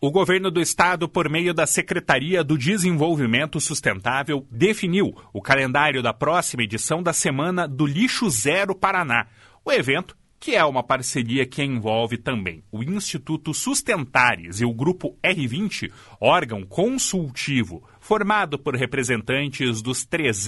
O governo do estado, por meio da Secretaria do Desenvolvimento Sustentável, definiu o calendário da próxima edição da Semana do Lixo Zero Paraná. O evento, que é uma parceria que envolve também o Instituto Sustentares e o Grupo R20, órgão consultivo formado por representantes dos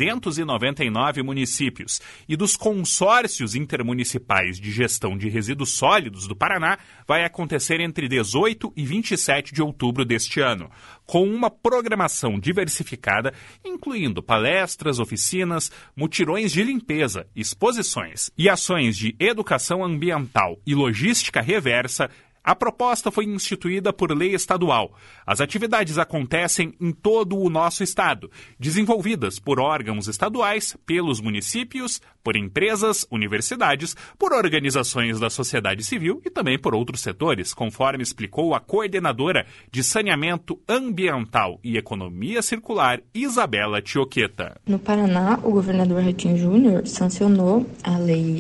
399 municípios e dos consórcios intermunicipais de gestão de resíduos sólidos do Paraná, vai acontecer entre 18 e 27 de outubro deste ano, com uma programação diversificada, incluindo palestras, oficinas, mutirões de limpeza, exposições e ações de educação ambiental e logística reversa. A proposta foi instituída por lei estadual. As atividades acontecem em todo o nosso estado, desenvolvidas por órgãos estaduais, pelos municípios, por empresas, universidades, por organizações da sociedade civil e também por outros setores, conforme explicou a coordenadora de Saneamento Ambiental e Economia Circular, Isabela Tioqueta. No Paraná, o governador Ratinho Júnior sancionou a Lei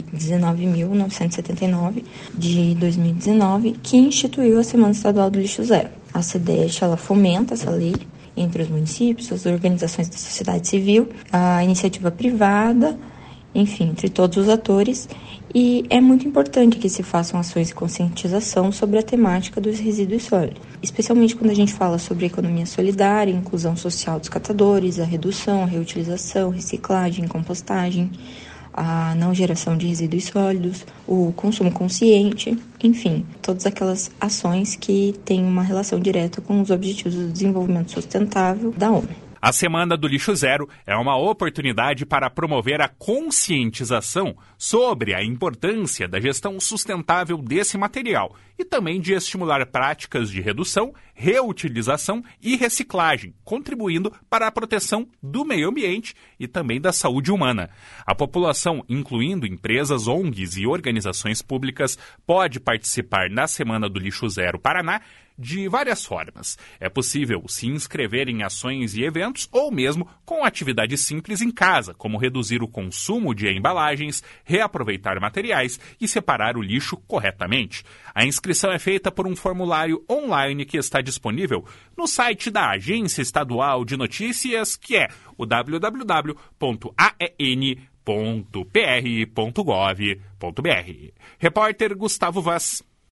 19.979 de 2019, que instituiu a Semana Estadual do Lixo Zero. A CDESH, ela fomenta essa lei entre os municípios, as organizações da sociedade civil, a iniciativa privada, enfim, entre todos os atores, e é muito importante que se façam ações de conscientização sobre a temática dos resíduos sólidos, especialmente quando a gente fala sobre economia solidária, inclusão social dos catadores, a redução, a reutilização, reciclagem, compostagem, a não geração de resíduos sólidos, o consumo consciente, enfim, todas aquelas ações que têm uma relação direta com os Objetivos do Desenvolvimento Sustentável da ONU. A Semana do Lixo Zero é uma oportunidade para promover a conscientização sobre a importância da gestão sustentável desse material e também de estimular práticas de redução, reutilização e reciclagem, contribuindo para a proteção do meio ambiente e também da saúde humana. A população, incluindo empresas, ONGs e organizações públicas, pode participar na Semana do Lixo Zero Paraná de várias formas. É possível se inscrever em ações e eventos ou mesmo com atividades simples em casa, como reduzir o consumo de embalagens, reaproveitar materiais e separar o lixo corretamente. A inscrição é feita por um formulário online que está disponível no site da Agência Estadual de Notícias, que é o www.aen.pr.gov.br. Repórter Gustavo Vaz.